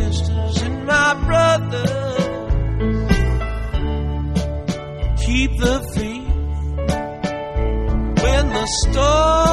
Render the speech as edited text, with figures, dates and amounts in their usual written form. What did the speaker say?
sisters and my brother. Keep the faith when the storm